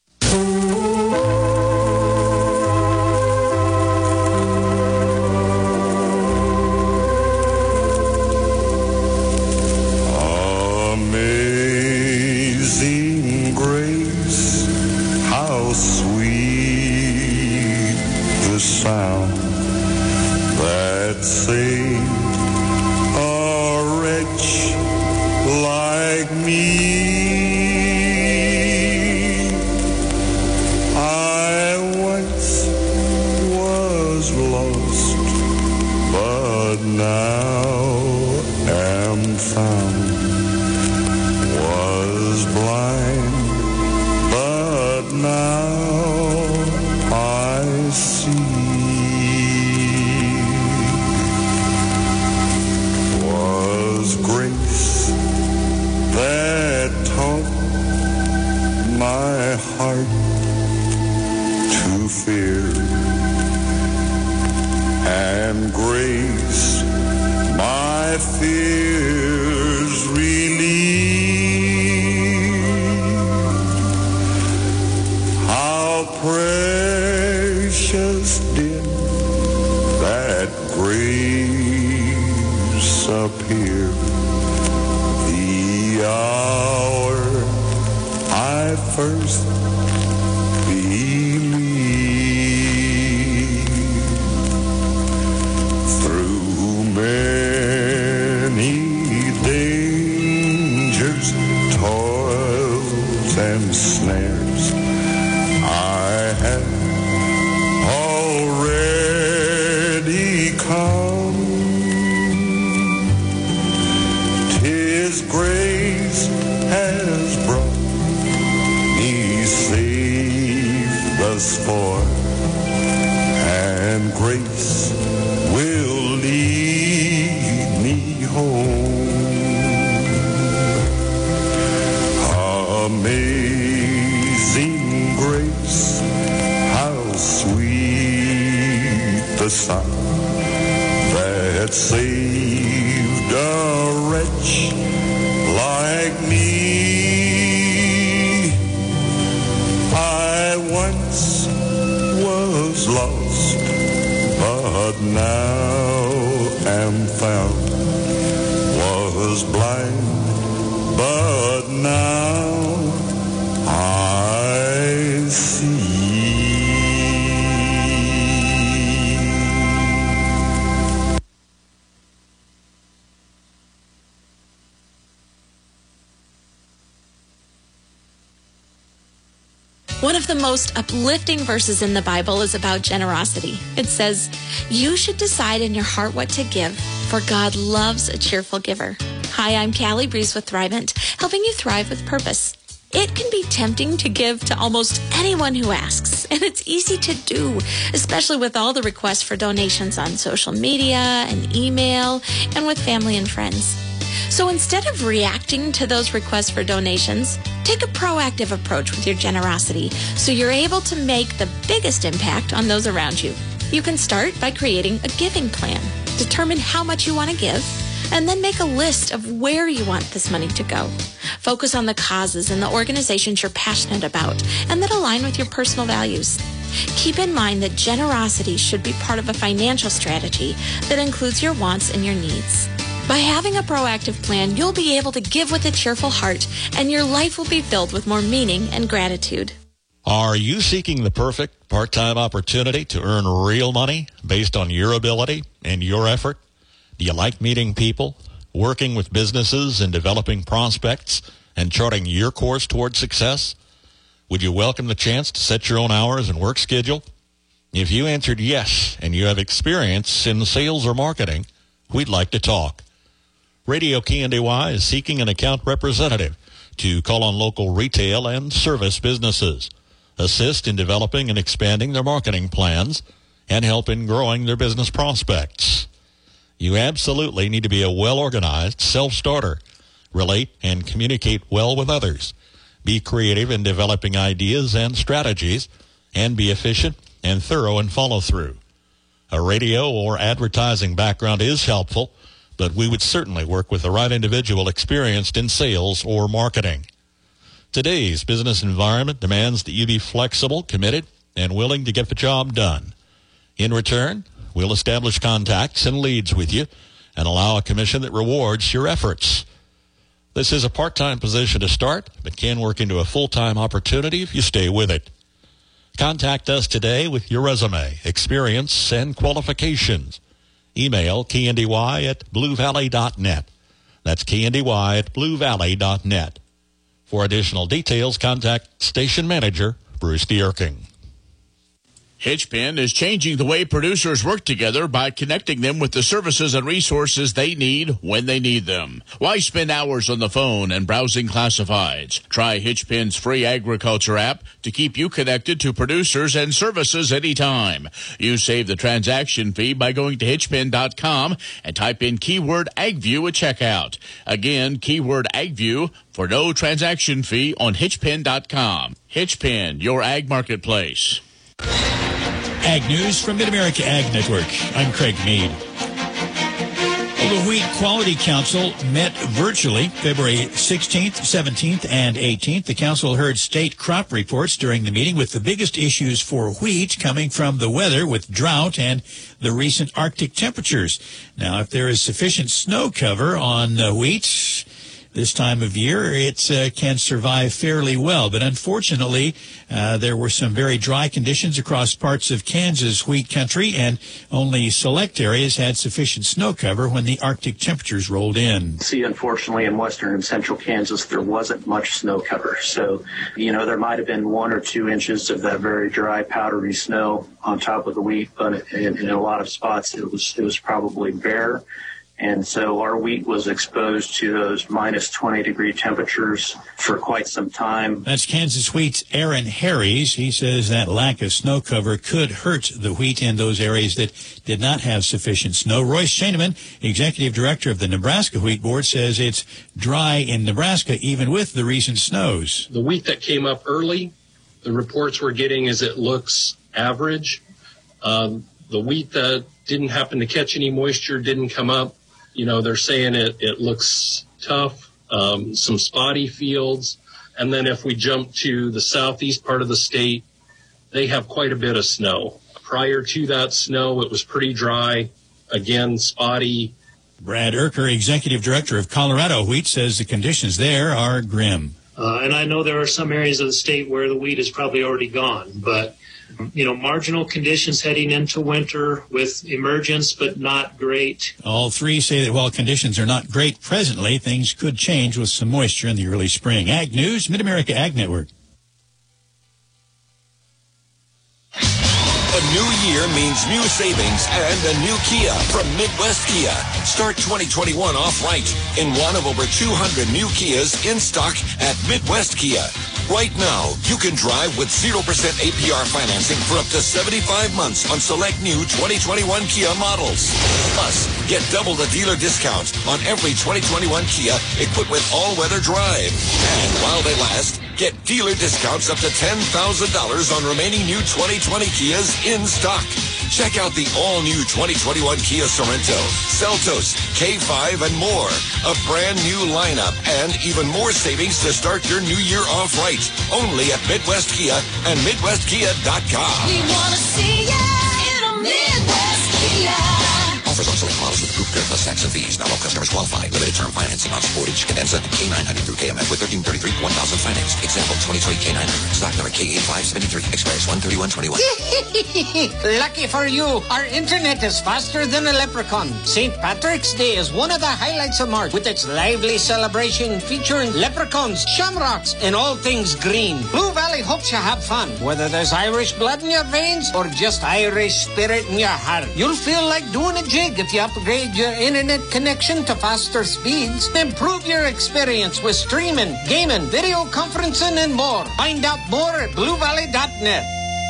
Amazing grace, how sweet the sound that saved a wretch like me. I once was lost, but now am found. Was blind, but now I see. Was grace that taught my heart to fear, and grace my fears relieved. How precious did that grace appear the hour I first believed. Through many dangers, toils, and snares, I have already come. 'Tis grace us for, and grace will lead me home. Amazing grace, how sweet the sound that saved a wretch like me. I once was lost, but now am found. Was blind, but now I see. One of the most uplifting verses in the Bible is about generosity. It says, "You should decide in your heart what to give, for God loves a cheerful giver." Hi, I'm Callie Breeze with Thrivent, helping you thrive with purpose. It can be tempting to give to almost anyone who asks, and it's easy to do, especially with all the requests for donations on social media and email and with family and friends. So instead of reacting to those requests for donations, take a proactive approach with your generosity so you're able to make the biggest impact on those around you. You can start by creating a giving plan. Determine how much you want to give, and then make a list of where you want this money to go. Focus on the causes and the organizations you're passionate about and that align with your personal values. Keep in mind that generosity should be part of a financial strategy that includes your wants and your needs. By having a proactive plan, you'll be able to give with a cheerful heart, and your life will be filled with more meaning and gratitude. Are you seeking the perfect part-time opportunity to earn real money based on your ability and your effort? Do you like meeting people, working with businesses and developing prospects, and charting your course towards success? Would you welcome the chance to set your own hours and work schedule? If you answered yes and you have experience in sales or marketing, we'd like to talk. Radio K N D Y is seeking an account representative to call on local retail and service businesses, assist in developing and expanding their marketing plans, and help in growing their business prospects. You absolutely need to be a well-organized self-starter, relate and communicate well with others, be creative in developing ideas and strategies, and be efficient and thorough in follow-through. A radio or advertising background is helpful, but we would certainly work with the right individual experienced in sales or marketing. Today's business environment demands that you be flexible, committed, and willing to get the job done. In return, we'll establish contacts and leads with you and allow a commission that rewards your efforts. This is a part-time position to start, but can work into a full-time opportunity if you stay with it. Contact us today with your resume, experience, and qualifications. Email K N D Y at blue valley dot net. That's K N D Y at blue valley dot net. For additional details, contact Station Manager Bruce Dierking. Hitchpin is changing the way producers work together by connecting them with the services and resources they need when they need them. Why spend hours on the phone and browsing classifieds? Try Hitchpin's free agriculture app to keep you connected to producers and services anytime. You save the transaction fee by going to hitchpin dot com and type in keyword AgView at checkout. Again, keyword AgView for no transaction fee on hitchpin dot com. Hitchpin, your ag marketplace. Ag News from Mid-America Ag Network. I'm Craig Mead. Well, the Wheat Quality Council met virtually February sixteenth, seventeenth, and eighteenth. The council heard state crop reports during the meeting, with the biggest issues for wheat coming from the weather with drought and the recent Arctic temperatures. Now, if there is sufficient snow cover on the wheat this time of year, it uh, can survive fairly well. But unfortunately, uh, there were some very dry conditions across parts of Kansas wheat country, and only select areas had sufficient snow cover when the Arctic temperatures rolled in. See, unfortunately, in western and central Kansas, there wasn't much snow cover. So, you know, there might have been one or two inches of that very dry, powdery snow on top of the wheat, but in, in a lot of spots, it was it was probably bare. And so our wheat was exposed to those minus twenty degree temperatures for quite some time. That's Kansas Wheat's Aaron Harries. He says that lack of snow cover could hurt the wheat in those areas that did not have sufficient snow. Royce Schaineman, Executive Director of the Nebraska Wheat Board, says it's dry in Nebraska even with the recent snows. The wheat that came up early, the reports we're getting is it looks average. Um, the wheat that didn't happen to catch any moisture didn't come up. You know, they're saying it, it looks tough, um, some spotty fields. And then if we jump to the southeast part of the state, they have quite a bit of snow. Prior to that snow, it was pretty dry, again, spotty. Brad Erker, Executive Director of Colorado Wheat, says the conditions there are grim. Uh, and I know there are some areas of the state where the wheat is probably already gone, but you know, marginal conditions heading into winter with emergence, but not great. All three say that while conditions are not great presently, things could change with some moisture in the early spring. Ag News, Mid-America Ag Network. A new year means new savings and a new Kia from Midwest Kia. Start twenty twenty-one off right in one of over two hundred new Kias in stock at Midwest Kia. Right now, you can drive with zero percent A P R financing for up to seventy-five months on select new twenty twenty-one Kia models. Plus, get double the dealer discount on every twenty twenty-one Kia equipped with all-weather drive. And while they last, get dealer discounts up to ten thousand dollars on remaining new twenty twenty Kias in stock. Check out the all-new twenty twenty-one Kia Sorento, Seltos, K five, and more. A brand new lineup and even more savings to start your new year off right. Only at Midwest Kia and Midwest Kia dot com. We want to see ya in a Midwest Kia. Offers on select models with approved credit plus tax and fees. Not all customers qualify. Limited term financing on Sportage, Cadenza, and K nine hundred through K M F with thirteen thirty-three, one thousand financed. Example, twenty twenty K nine hundred. Stock number K eight five seven three. Expires one thirty-one twenty-one. Lucky for you, our internet is faster than a leprechaun. Saint Patrick's Day is one of the highlights of March with its lively celebration featuring leprechauns, shamrocks, and all things green. Blue Valley hopes you have fun. Whether there's Irish blood in your veins or just Irish spirit in your heart, you'll feel like doing a jig if you upgrade your internet connection to faster speeds. Improve your experience with streaming, gaming, video conferencing, and more. Find out more at blue valley dot net.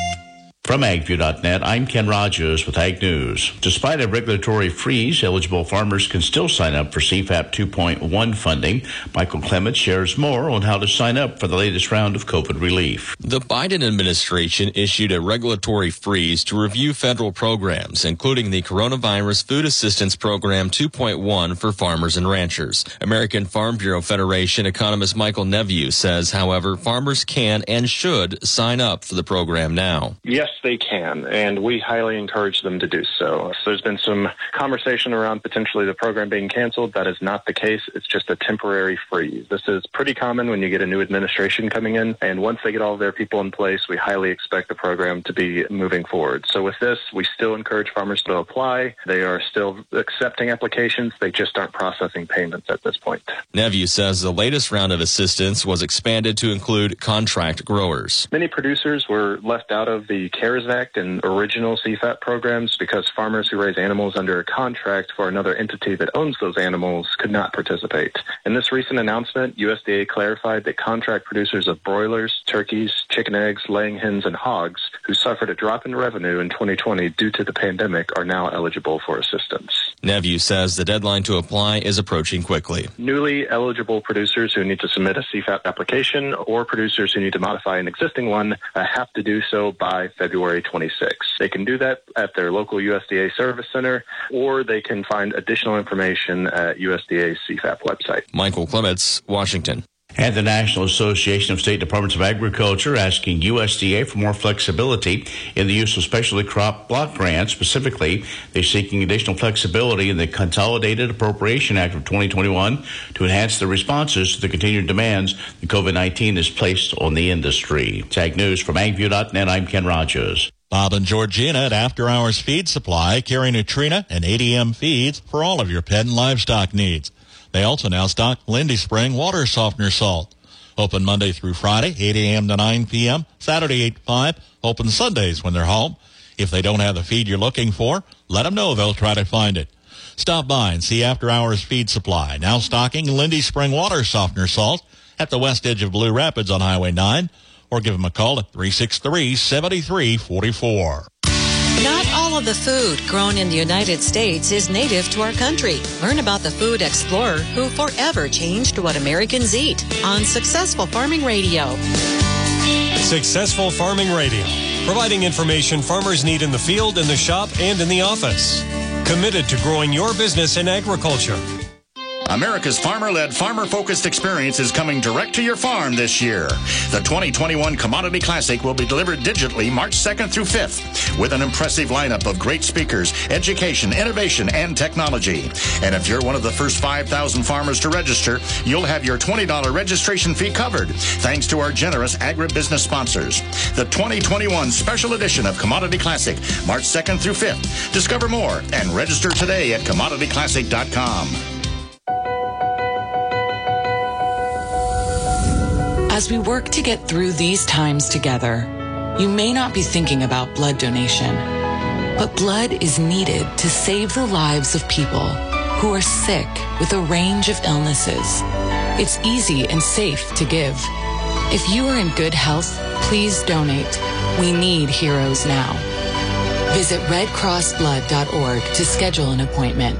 From ag view dot net, I'm Ken Rogers with Ag News. Despite a regulatory freeze, eligible farmers can still sign up for C FAP two point one funding. Michael Clements shares more on how to sign up for the latest round of COVID relief. The Biden administration issued a regulatory freeze to review federal programs, including the Coronavirus Food Assistance Program two point one for farmers and ranchers. American Farm Bureau Federation economist Michael Nepveux says, however, farmers can and should sign up for the program now. Yes, they can, and we highly encourage them to do so. So there's been some conversation around potentially the program being canceled. That is not the case. It's just a temporary freeze. This is pretty common when you get a new administration coming in, and once they get all of their people in place, we highly expect the program to be moving forward. So with this, we still encourage farmers to apply. They are still accepting applications. They just aren't processing payments at this point. Nepveux says the latest round of assistance was expanded to include contract growers. Many producers were left out of the CARES Act and original C FAP programs because farmers who raise animals under a contract for another entity that owns those animals could not participate. In this recent announcement, U S D A clarified that contract producers of broilers, turkeys, chicken eggs, laying hens, and hogs who suffered a drop in revenue in twenty twenty due to the pandemic are now eligible for assistance. Nepveux says the deadline to apply is approaching quickly. Newly eligible producers who need to submit a C FAP application or producers who need to modify an existing one uh, have to do so by February twenty-sixth. They can do that at their local U S D A service center, or they can find additional information at U S D A's C FAP website. Michael Clements, Washington. And the National Association of State Departments of Agriculture asking U S D A for more flexibility in the use of specialty crop block grants. Specifically, they're seeking additional flexibility in the Consolidated Appropriation Act of twenty twenty-one to enhance the responses to the continued demands that COVID nineteen has placed on the industry. Ag News from ag view dot net, I'm Ken Rogers. Bob and Georgina at After Hours Feed Supply carry Nutrina and A D M feeds for all of your pet and livestock needs. They also now stock Lindy Spring water softener salt. Open Monday through Friday, eight a.m. to nine p.m., Saturday eight to five, open Sundays when they're home. If they don't have the feed you're looking for, let them know. They'll try to find it. Stop by and see After Hours Feed Supply. Now stocking Lindy Spring Water Softener Salt at the west edge of Blue Rapids on Highway nine, or give them a call at three six three, seven three four four. Not all of the food grown in the United States is native to our country. Learn about the food explorer who forever changed what Americans eat on Successful Farming Radio. Successful Farming Radio, providing information farmers need in the field, in the shop, and in the office. Committed to growing your business in agriculture. America's farmer-led, farmer-focused experience is coming direct to your farm this year. The twenty twenty-one Commodity Classic will be delivered digitally March second through fifth with an impressive lineup of great speakers, education, innovation, and technology. And if you're one of the first five thousand farmers to register, you'll have your twenty dollars registration fee covered thanks to our generous agribusiness sponsors. The twenty twenty-one Special Edition of Commodity Classic, March second through fifth. Discover more and register today at commodity classic dot com. As we work to get through these times together, you may not be thinking about blood donation, but blood is needed to save the lives of people who are sick with a range of illnesses. It's easy and safe to give. If you are in good health, please donate. We need heroes now. Visit red cross blood dot org to schedule an appointment.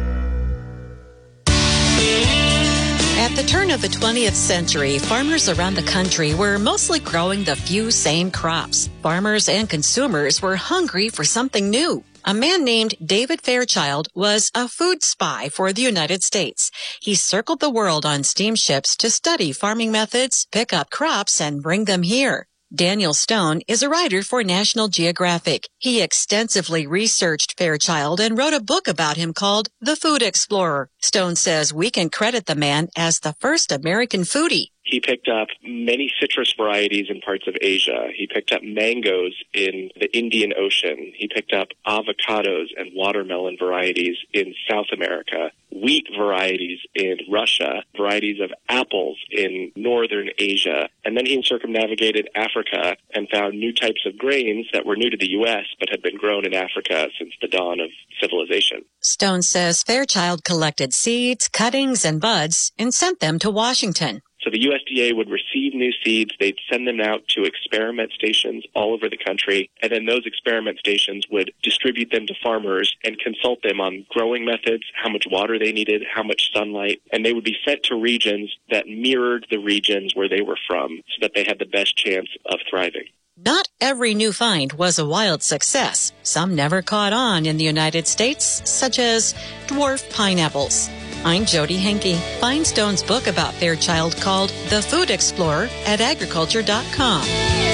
At the turn of the twentieth century, farmers around the country were mostly growing the few same crops. Farmers and consumers were hungry for something new. A man named David Fairchild was a food spy for the United States. He circled the world on steamships to study farming methods, pick up crops, and bring them here. Daniel Stone is a writer for National Geographic. He extensively researched Fairchild and wrote a book about him called The Food Explorer. Stone says we can credit the man as the first American foodie. He picked up many citrus varieties in parts of Asia. He picked up mangoes in the Indian Ocean. He picked up avocados and watermelon varieties in South America, wheat varieties in Russia, varieties of apples in northern Asia. And then he circumnavigated Africa and found new types of grains that were new to the U S but had been grown in Africa since the dawn of civilization. Stone says Fairchild collected seeds, cuttings, and buds and sent them to Washington. So the U S D A would receive new seeds, they'd send them out to experiment stations all over the country, and then those experiment stations would distribute them to farmers and consult them on growing methods, how much water they needed, how much sunlight, and they would be sent to regions that mirrored the regions where they were from so that they had the best chance of thriving. Not every new find was a wild success. Some never caught on in the United States, such as dwarf pineapples. I'm Jody Henke. Find Stone's book about Fairchild called The Food Explorer at agriculture dot com.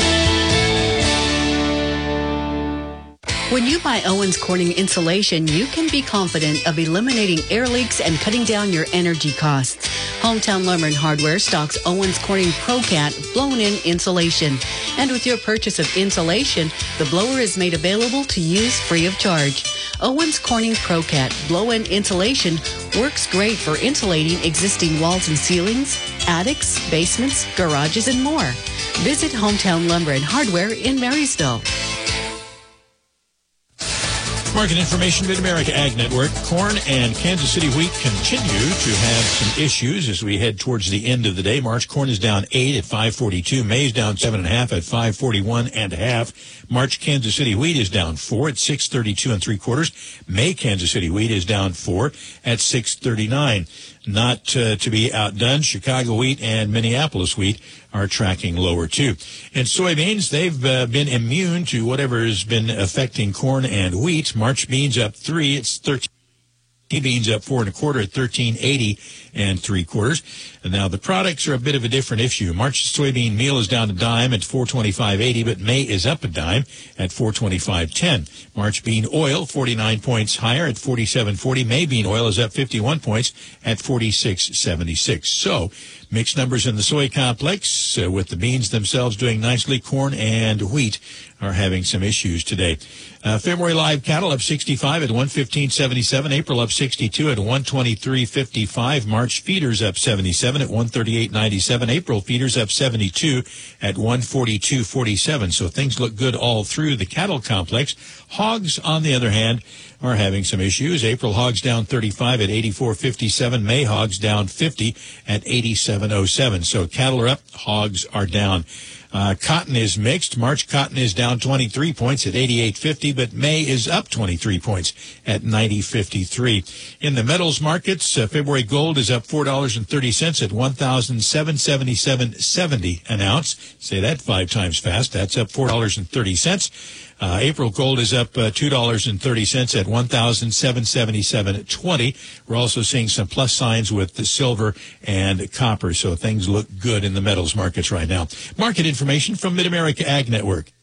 When you buy Owens Corning insulation, you can be confident of eliminating air leaks and cutting down your energy costs. Hometown Lumber and Hardware stocks Owens Corning ProCat blown-in insulation. And with your purchase of insulation, the blower is made available to use free of charge. Owens Corning ProCat blow-in insulation works great for insulating existing walls and ceilings, attics, basements, garages, and more. Visit Hometown Lumber and Hardware in Marysville. Market information, Mid-America Ag Network. Corn and Kansas City wheat continue to have some issues as we head towards the end of the day. March corn is down eight at five forty-two. Maize down seven and a half at five forty-one and a half. March Kansas City wheat is down four at six thirty-two and three quarters. May Kansas City wheat is down four at six thirty-nine. Not uh, to be outdone, Chicago wheat and Minneapolis wheat are tracking lower too. And soybeans, they've uh, been immune to whatever has been affecting corn and wheat. March beans up three, it's thirteen. Beans up four and a quarter at thirteen eighty and three quarters. And now the products are a bit of a different issue. March soybean meal is down a dime at four twenty-five eighty, but May is up a dime at four twenty-five ten. March bean oil forty-nine points higher at forty-seven forty. May bean oil is up fifty-one points at forty-six seventy-six. So mixed numbers in the soy complex, uh, with the beans themselves doing nicely. Corn and wheat are having some issues today. Uh, February live cattle up sixty-five at one fifteen seventy-seven. April up sixty-two at one twenty-three fifty-five. March feeders up seventy-seven at one thirty-eight ninety-seven. April feeders up seventy-two at one forty-two forty-seven. So things look good all through the cattle complex. Hogs, on the other hand, are having some issues. April hogs down thirty-five at eighty-four fifty-seven. May hogs down fifty at eighty-seven oh seven. So cattle are up, hogs are down. Uh, cotton is mixed. March cotton is down twenty-three points at eighty-eight fifty, but May is up twenty-three points at ninety fifty-three. In the metals markets, uh, February gold is up four dollars and thirty cents at one thousand seven hundred seventy-seven dollars and seventy cents an ounce. Say that five times fast. That's up four dollars and thirty cents. Uh, April gold is up uh, two dollars and thirty cents at one thousand seven hundred seventy-seven dollars and twenty cents. We're also seeing some plus signs with the silver and copper, so things look good in the metals markets right now. Market information from Mid-America Ag Network.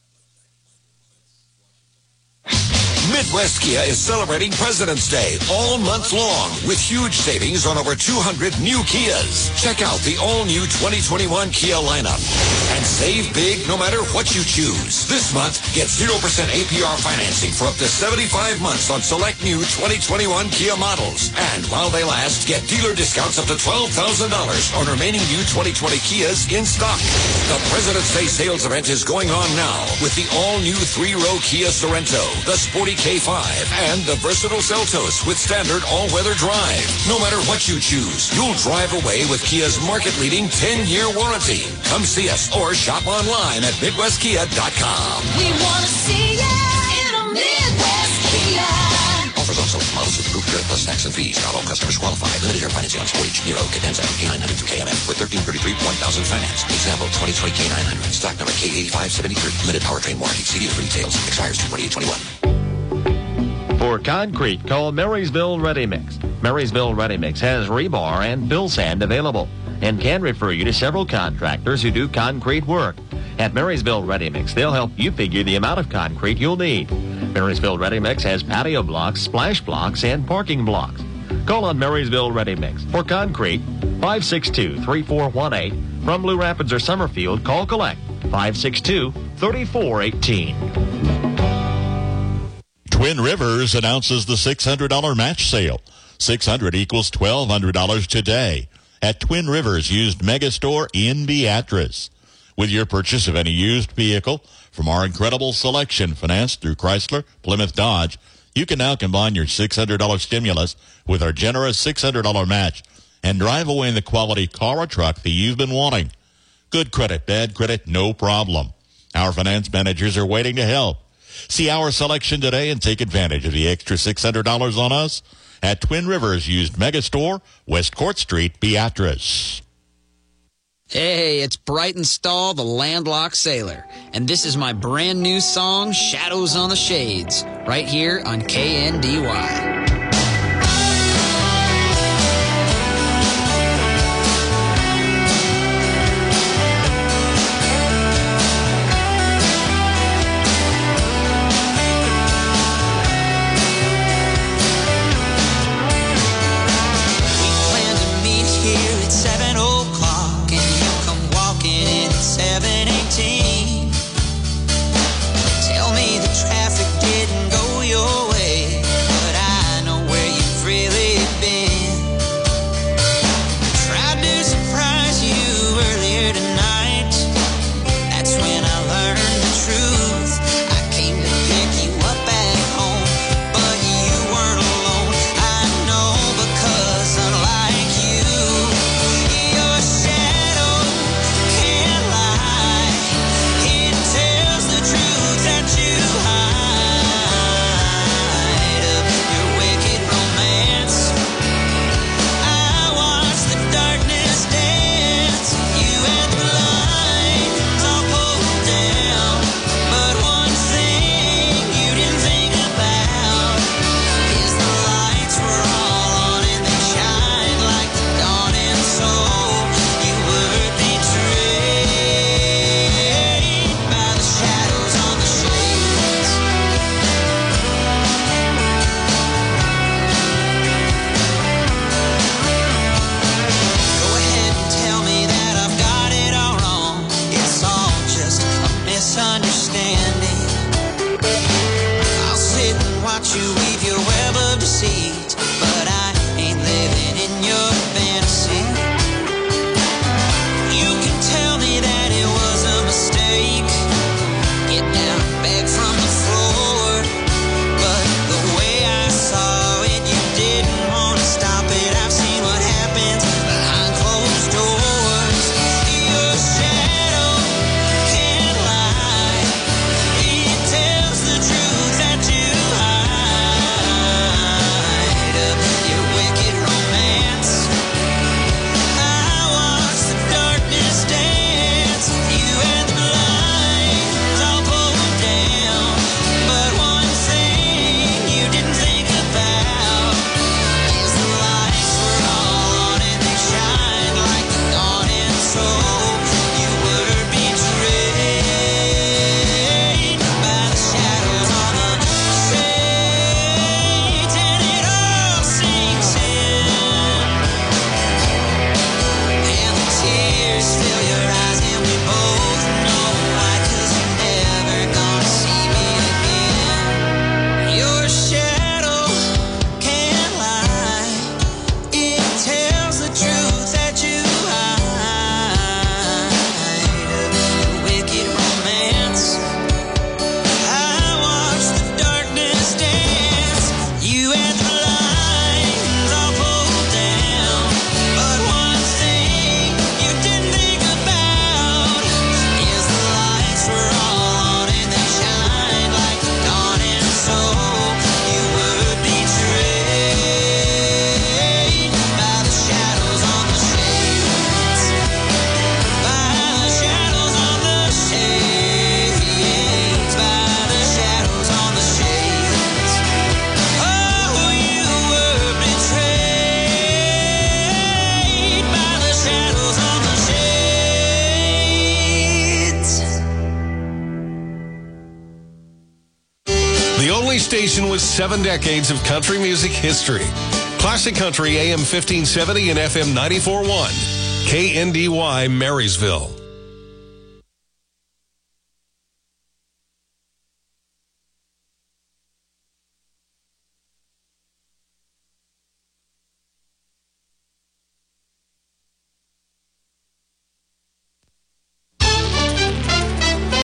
Midwest Kia is celebrating President's Day all month long with huge savings on over two hundred new Kias. Check out the all-new twenty twenty-one Kia lineup and save big no matter what you choose. This month, get zero percent A P R financing for up to seventy-five months on select new twenty twenty-one Kia models. And while they last, get dealer discounts up to twelve thousand dollars on remaining new twenty twenty Kias in stock. The President's Day sales event is going on now with the all-new three-row Kia Sorento, the sporty K five, and the versatile Seltos with standard all-weather drive. No matter what you choose, you'll drive away with Kia's market-leading ten-year warranty. Come see us or shop online at Midwest Kia dot com. We want to see ya in a Midwest Kia. Offers on select models with approved credit plus tax and fees. Not all customers qualify. Limited air financing on Sportage, Nero, Cadenza, K nine hundred through K M F with thirteen thirty-three one thousand finance. Example, twenty twenty K nine hundred. Stock number K eighty-five seventy-three. Limited powertrain warranty. See dealer for details. Expires two twenty-eight twenty-one. For concrete, call Marysville Ready Mix. Marysville Ready Mix has rebar and fill sand available and can refer you to several contractors who do concrete work. At Marysville Ready Mix, they'll help you figure the amount of concrete you'll need. Marysville Ready Mix has patio blocks, splash blocks, and parking blocks. Call on Marysville Ready Mix. For concrete, five six two, three four one eight. From Blue Rapids or Summerfield, call collect five six two, three four one eight. Twin Rivers announces the six hundred dollars match sale. six hundred equals twelve hundred dollars today at Twin Rivers Used Megastore in Beatrice. With your purchase of any used vehicle from our incredible selection financed through Chrysler, Plymouth Dodge, you can now combine your six hundred dollars stimulus with our generous six hundred dollars match and drive away in the quality car or truck that you've been wanting. Good credit, bad credit, no problem. Our finance managers are waiting to help. See our selection today and take advantage of the extra six hundred dollars on us at Twin Rivers Used Megastore, West Court Street, Beatrice. Hey, it's Brighton Stahl, the landlocked sailor, and this is my brand new song, Shadows on the Shades, right here on K N D Y. Tell me the traffic didn't go your way, but I only station with seven decades of country music history. Classic Country A M fifteen seventy and F M ninety-four point one. K N D Y Marysville.